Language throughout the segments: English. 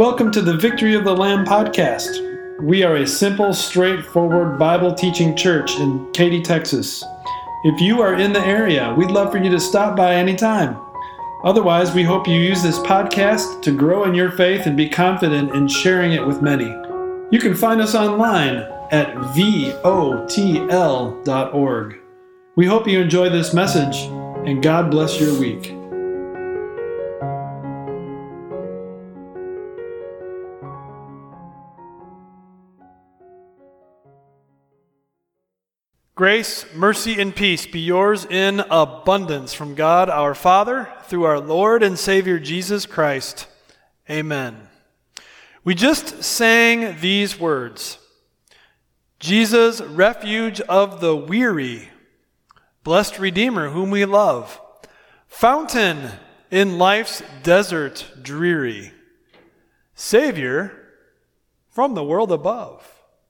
Welcome to the Victory of the Lamb podcast. We are a simple, straightforward Bible teaching church in Katy, Texas. If you are in the area, we'd love for you to stop by anytime. Otherwise, we hope you use this podcast to grow in your faith and be confident in sharing it with many. You can find us online at votl.org. We hope you enjoy this message, and God bless your week. Grace, mercy, and peace be yours in abundance from God our Father through our Lord and Savior Jesus Christ. Amen. We just sang these words. Jesus, refuge of the weary, blessed Redeemer whom we love, fountain in life's desert dreary, Savior from the world above.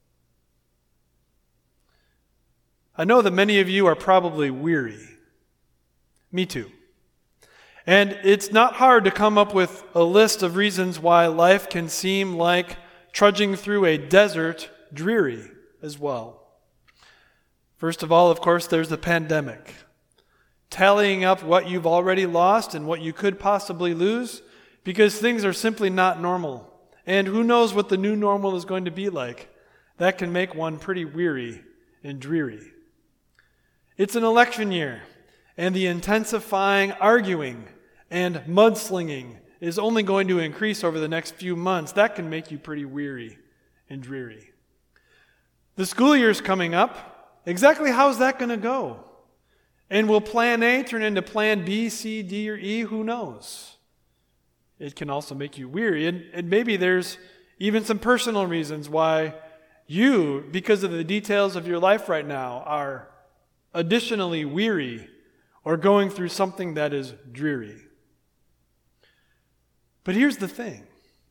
I know that many of you are probably weary. Me too. And it's not hard to come up with a list of reasons why life can seem like trudging through a desert dreary as well. First of all, of course, there's the pandemic. Tallying up what you've already lost and what you could possibly lose because things are simply not normal. And who knows what the new normal is going to be like. That can make one pretty weary and dreary. It's an election year, and the intensifying arguing and mudslinging is only going to increase over the next few months. That can make you pretty weary and dreary. The school year's coming up. Exactly how's that going to go? And will plan A turn into plan B, C, D, or E? Who knows? It can also make you weary, and maybe there's even some personal reasons why you, because of the details of your life right now, are additionally weary or going through something that is dreary. But here's the thing.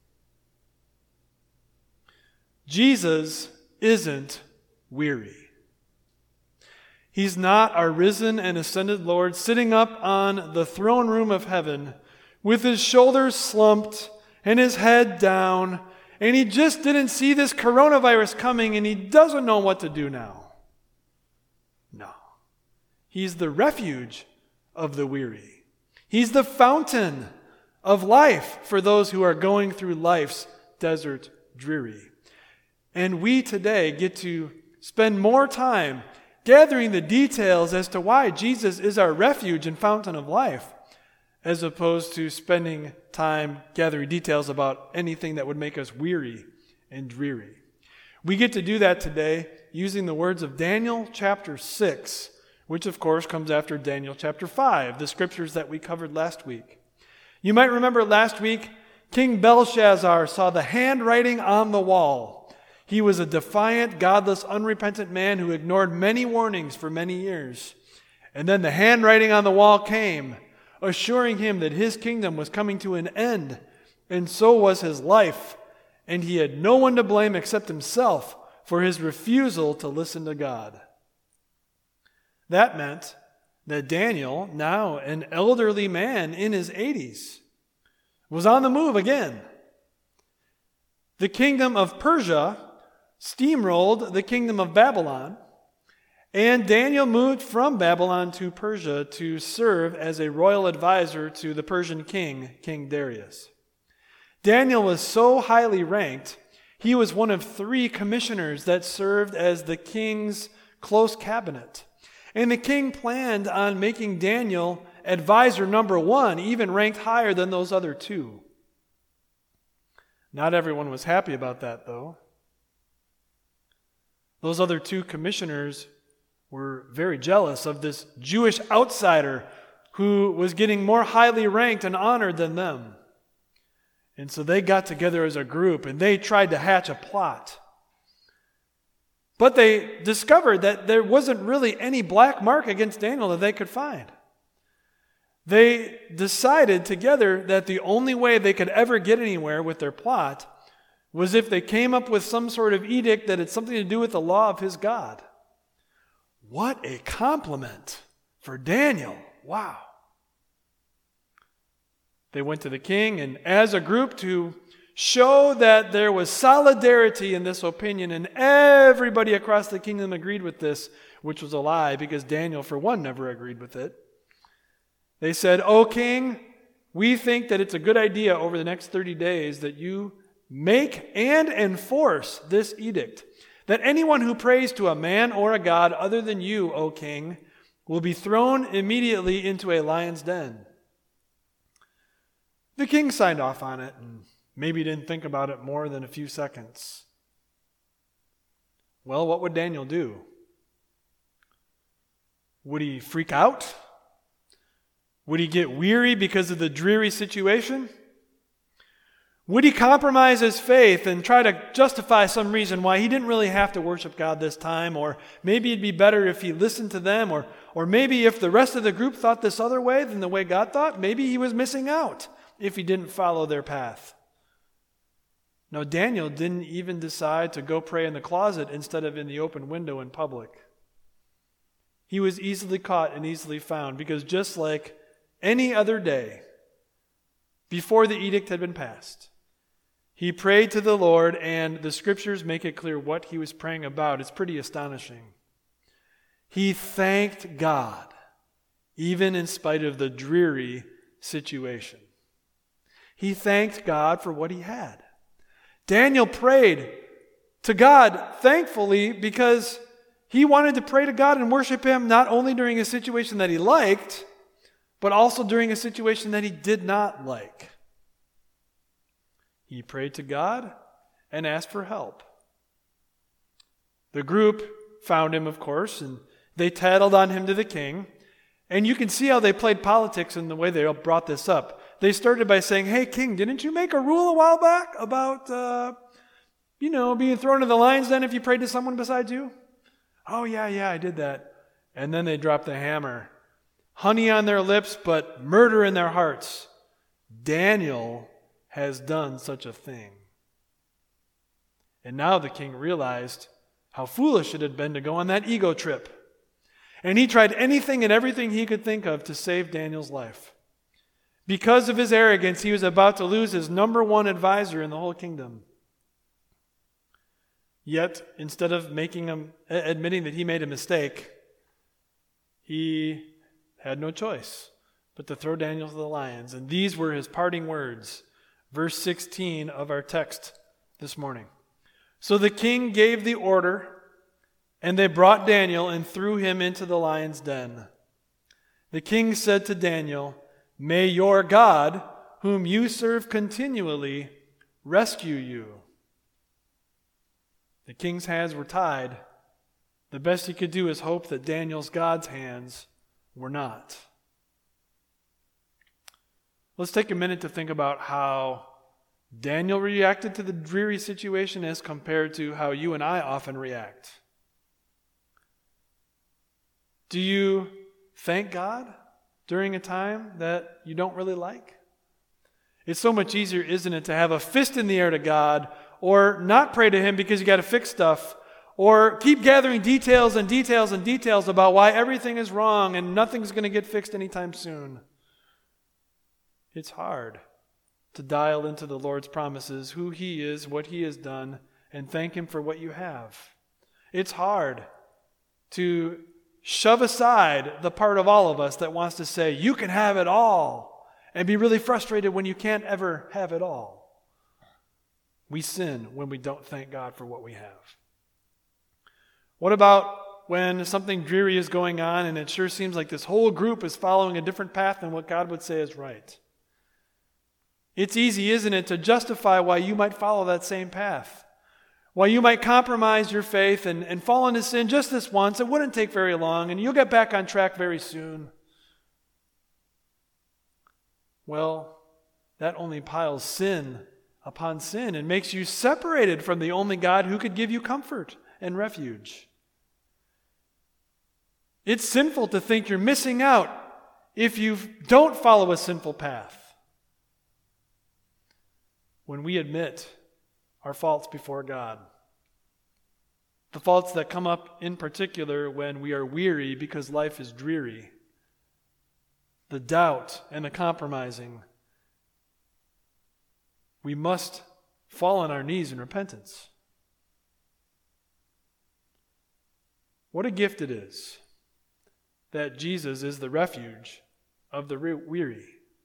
Jesus isn't weary. He's not our risen and ascended Lord sitting up on the throne room of heaven with his shoulders slumped and his head down, and he just didn't see this coronavirus coming and he doesn't know what to do now. No. He's the refuge of the weary. He's the fountain of life for those who are going through life's desert dreary. And we today get to spend more time gathering the details as to why Jesus is our refuge and fountain of life, as opposed to spending time gathering details about anything that would make us weary and dreary. We get to do that today using the words of Daniel chapter 6, which of course comes after Daniel chapter 5, the scriptures that we covered last week. You might remember last week, King Belshazzar saw the handwriting on the wall. He was a defiant, godless, unrepentant man who ignored many warnings for many years. And then the handwriting on the wall came, assuring him that his kingdom was coming to an end, and so was his life, and he had no one to blame except himself for his refusal to listen to God. That meant that Daniel, now an elderly man in his 80s, was on the move again. The kingdom of Persia steamrolled the kingdom of Babylon, and Daniel moved from Babylon to Persia to serve as a royal advisor to the Persian king, King Darius. Daniel was so highly ranked, he was one of 3 commissioners that served as the king's close cabinet. And the king planned on making Daniel advisor number 1, even ranked higher than those other 2. Not everyone was happy about that, though. Those other 2 commissioners were very jealous of this Jewish outsider who was getting more highly ranked and honored than them. And so they got together as a group and they tried to hatch a plot. But they discovered that there wasn't really any black mark against Daniel that they could find. They decided together that the only way they could ever get anywhere with their plot was if they came up with some sort of edict that had something to do with the law of his God. What a compliment for Daniel. Wow. They went to the king, and as a group to show that there was solidarity in this opinion, and everybody across the kingdom agreed with this, which was a lie because Daniel, for one, never agreed with it. They said, "O king, we think that it's a good idea over the next 30 days that you make and enforce this edict, that anyone who prays to a man or a god other than you, O king, will be thrown immediately into a lion's den." The king signed off on it and maybe didn't think about it more than a few seconds. Well, what would Daniel do? Would he freak out? Would he get weary because of the dreary situation? Would he compromise his faith and try to justify some reason why he didn't really have to worship God this time? Or maybe it'd be better if he listened to them, or maybe if the rest of the group thought this other way than the way God thought, maybe he was missing out if he didn't follow their path. No, Daniel didn't even decide to go pray in the closet instead of in the open window in public. He was easily caught and easily found because just like any other day before the edict had been passed, he prayed to the Lord, and the scriptures make it clear what he was praying about. It's pretty astonishing. He thanked God, even in spite of the dreary situation. He thanked God for what he had. Daniel prayed to God, thankfully, because he wanted to pray to God and worship him not only during a situation that he liked, but also during a situation that he did not like. He prayed to God and asked for help. The group found him, of course, and they tattled on him to the king. And you can see how they played politics in the way they brought this up. They started by saying, "Hey, king, didn't you make a rule a while back about, being thrown in the lion's den if you prayed to someone besides you?" "Oh, yeah, I did that." And then they dropped the hammer. Honey on their lips, but murder in their hearts. Daniel has done such a thing. And now the king realized how foolish it had been to go on that ego trip. And he tried anything and everything he could think of to save Daniel's life. Because of his arrogance, he was about to lose his number one advisor in the whole kingdom. Yet, instead of admitting that he made a mistake, he had no choice but to throw Daniel to the lions. And these were his parting words. Verse 16 of our text this morning. "So the king gave the order, and they brought Daniel and threw him into the lion's den. The king said to Daniel, 'May your God, whom you serve continually, rescue you.'" The king's hands were tied. The best he could do is hope that Daniel's God's hands were not. Let's take a minute to think about how Daniel reacted to the dreary situation as compared to how you and I often react. Do you thank God during a time that you don't really like? It's so much easier, isn't it, to have a fist in the air to God, or not pray to him because you got to fix stuff, or keep gathering details and details and details about why everything is wrong and nothing's going to get fixed anytime soon. It's hard to dial into the Lord's promises, who he is, what he has done, and thank him for what you have. It's hard to shove aside the part of all of us that wants to say, "You can have it all," and be really frustrated when you can't ever have it all. We sin when we don't thank God for what we have. What about when something dreary is going on and it sure seems like this whole group is following a different path than what God would say is right? It's easy, isn't it, to justify why you might follow that same path. Why you might compromise your faith and fall into sin just this once. It wouldn't take very long, and you'll get back on track very soon. Well, that only piles sin upon sin and makes you separated from the only God who could give you comfort and refuge. It's sinful to think you're missing out if you don't follow a sinful path. When we admit our faults before God, the faults that come up in particular when we are weary because life is dreary, the doubt and the compromising, we must fall on our knees in repentance. What a gift it is that Jesus is the refuge of the weary.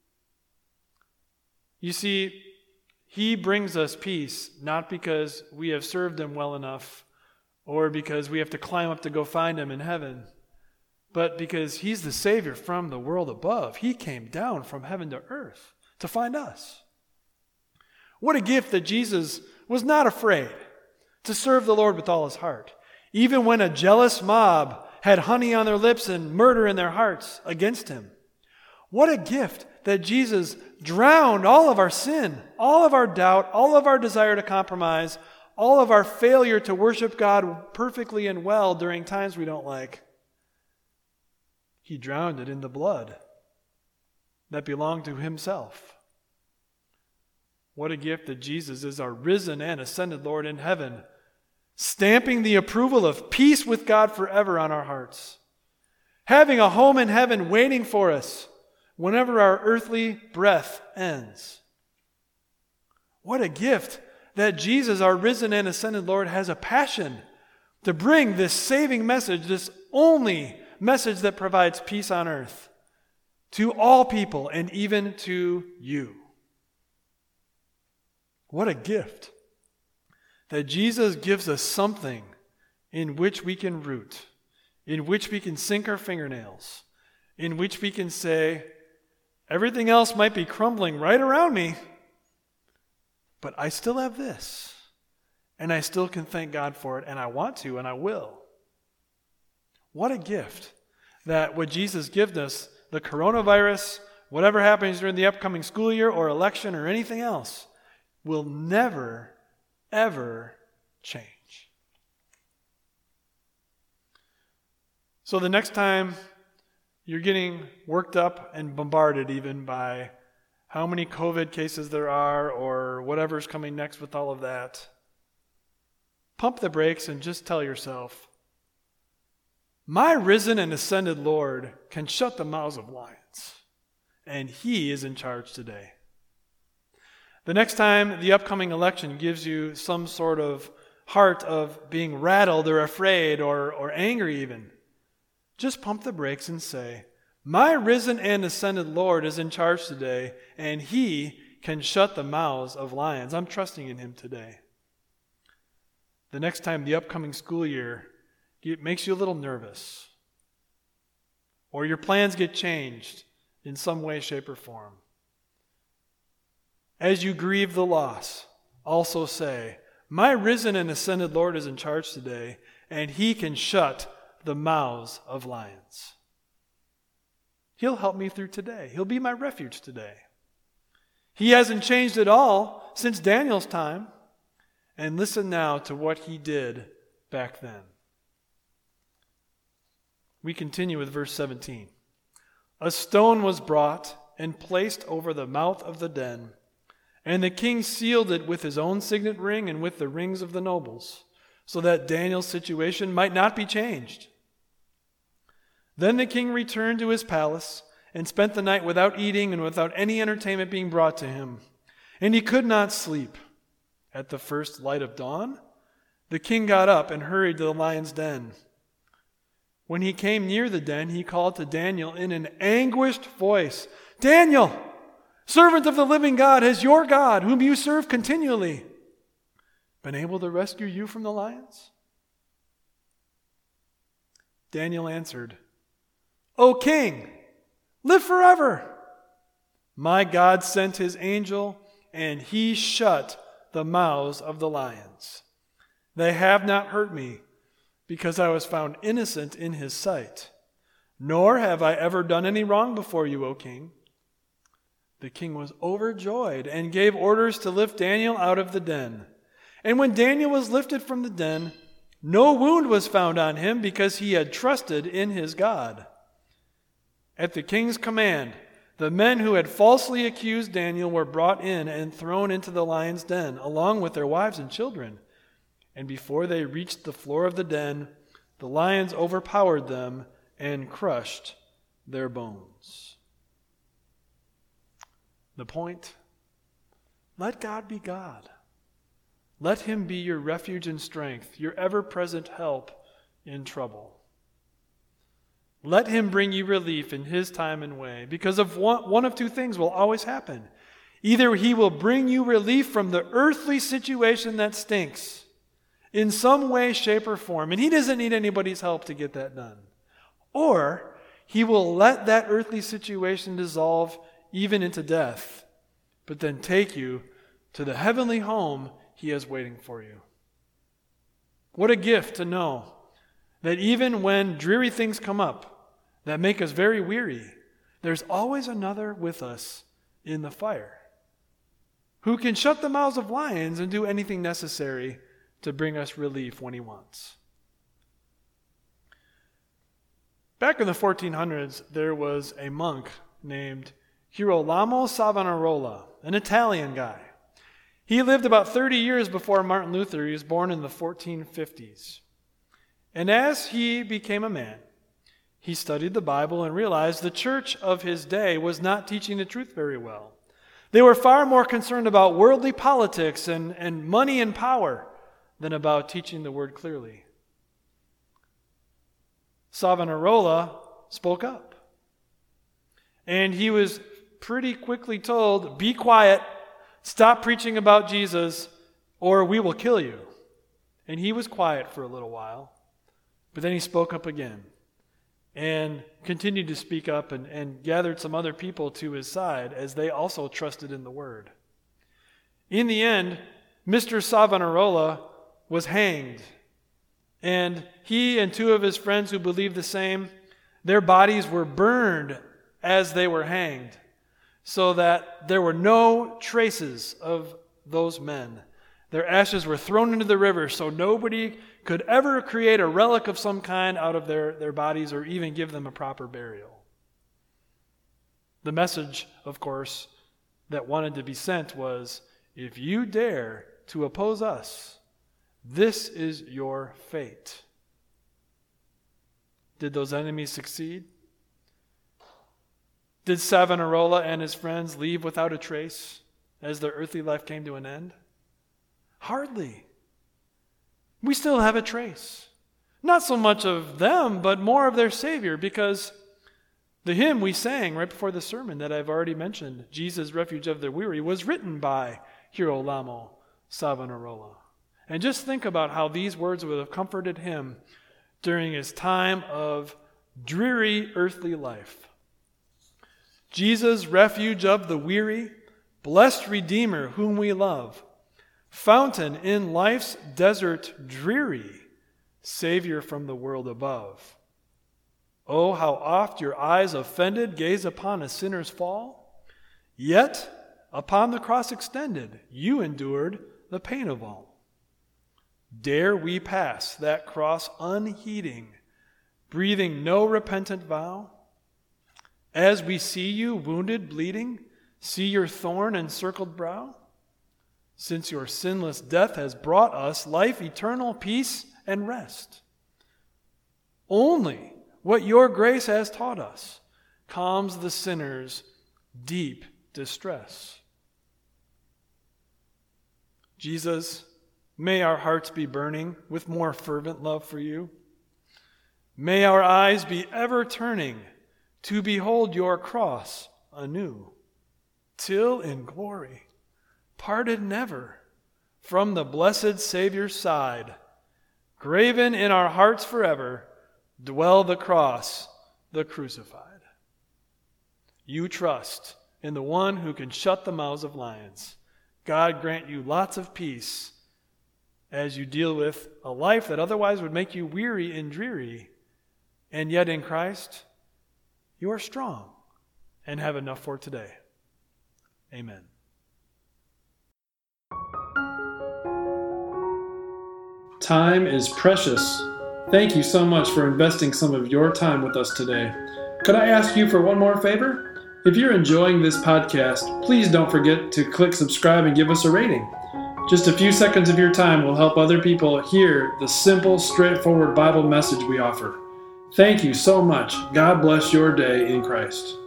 You see, he brings us peace not because we have served him well enough or because we have to climb up to go find him in heaven, but because he's the Savior from the world above. He came down from heaven to earth to find us. What a gift that Jesus was not afraid to serve the Lord with all his heart, even when a jealous mob had honey on their lips and murder in their hearts against him. What a gift that Jesus drowned all of our sin, all of our doubt, all of our desire to compromise, all of our failure to worship God perfectly and well during times we don't like. He drowned it in the blood that belonged to himself. What a gift that Jesus is our risen and ascended Lord in heaven, stamping the approval of peace with God forever on our hearts, having a home in heaven waiting for us whenever our earthly breath ends. What a gift that Jesus, our risen and ascended Lord, has a passion to bring this saving message, this only message that provides peace on earth, to all people and even to you. What a gift that Jesus gives us something in which we can root, in which we can sink our fingernails, in which we can say, everything else might be crumbling right around me, but I still have this, and I still can thank God for it, and I want to, and I will. What a gift that what Jesus gives us, the coronavirus, whatever happens during the upcoming school year or election or anything else, will never, ever change. So the next time you're getting worked up and bombarded even by how many COVID cases there are or whatever's coming next with all of that, pump the brakes and just tell yourself, my risen and ascended Lord can shut the mouths of lions, and he is in charge today. The next time the upcoming election gives you some sort of heart of being rattled or afraid or angry even, just pump the brakes and say, my risen and ascended Lord is in charge today, and he can shut the mouths of lions. I'm trusting in him today. The next time the upcoming school year makes you a little nervous, or your plans get changed in some way, shape, or form, as you grieve the loss, also say, my risen and ascended Lord is in charge today, and he can shut the mouths of lions. He'll help me through today. He'll be my refuge today. He hasn't changed at all since Daniel's time. And listen now to what he did back then. We continue with verse 17. A stone was brought and placed over the mouth of the den, and the king sealed it with his own signet ring and with the rings of the nobles, so that Daniel's situation might not be changed. Then the king returned to his palace and spent the night without eating and without any entertainment being brought to him. And he could not sleep. At the first light of dawn, the king got up and hurried to the lion's den. When he came near the den, he called to Daniel in an anguished voice, Daniel, servant of the living God, has your God, whom you serve continually, been able to rescue you from the lions? Daniel answered, O king, live forever. My God sent his angel, and he shut the mouths of the lions. They have not hurt me, because I was found innocent in his sight. Nor have I ever done any wrong before you, O king. The king was overjoyed and gave orders to lift Daniel out of the den. And when Daniel was lifted from the den, no wound was found on him, because he had trusted in his God. At the king's command, the men who had falsely accused Daniel were brought in and thrown into the lion's den, along with their wives and children. And before they reached the floor of the den, the lions overpowered them and crushed their bones. The point? Let God be God. Let him be your refuge and strength, your ever-present help in trouble. Let him bring you relief in his time and way, because of one of two things will always happen. Either he will bring you relief from the earthly situation that stinks in some way, shape, or form, and he doesn't need anybody's help to get that done. Or he will let that earthly situation dissolve even into death, but then take you to the heavenly home he has waiting for you. What a gift to know that even when dreary things come up that make us very weary, there's always another with us in the fire who can shut the mouths of lions and do anything necessary to bring us relief when he wants. Back in the 1400s, there was a monk named Girolamo Savonarola, an Italian guy. He lived about 30 years before Martin Luther. He was born in the 1450s. And as he became a man, he studied the Bible and realized the church of his day was not teaching the truth very well. They were far more concerned about worldly politics and money and power than about teaching the word clearly. Savonarola spoke up. And he was pretty quickly told, be quiet, stop preaching about Jesus, or we will kill you. And he was quiet for a little while, but then he spoke up again and continued to speak up and gathered some other people to his side as they also trusted in the word. In the end, Mr. Savonarola was hanged, and he and two of his friends who believed the same, their bodies were burned as they were hanged, so that there were no traces of those men. Their ashes were thrown into the river, so nobody could ever create a relic of some kind out of their bodies or even give them a proper burial. The message, of course, that wanted to be sent was, if you dare to oppose us, this is your fate. Did those enemies succeed? Did Savonarola and his friends leave without a trace as their earthly life came to an end? Hardly. We still have a trace. Not so much of them, but more of their Savior, because the hymn we sang right before the sermon that I've already mentioned, Jesus, Refuge of the Weary, was written by Girolamo Savonarola. And just think about how these words would have comforted him during his time of dreary earthly life. Jesus, refuge of the weary, blessed Redeemer whom we love, fountain in life's desert dreary, Savior from the world above. Oh, how oft your eyes offended gaze upon a sinner's fall, yet upon the cross extended you endured the pain of all. Dare we pass that cross unheeding, breathing no repentant vow? As we see you wounded, bleeding, see your thorn-encircled brow? Since your sinless death has brought us life eternal, peace, and rest. Only what your grace has taught us calms the sinner's deep distress. Jesus, may our hearts be burning with more fervent love for you. May our eyes be ever turning to behold your cross anew, till in glory, parted never from the blessed Savior's side, graven in our hearts forever, dwell the cross, the crucified. You trust in the one who can shut the mouths of lions. God grant you lots of peace as you deal with a life that otherwise would make you weary and dreary, and yet in Christ, you are strong and have enough for today. Amen. Time is precious. Thank you so much for investing some of your time with us today. Could I ask you for one more favor? If you're enjoying this podcast, please don't forget to click subscribe and give us a rating. Just a few seconds of your time will help other people hear the simple, straightforward Bible message we offer. Thank you so much. God bless your day in Christ.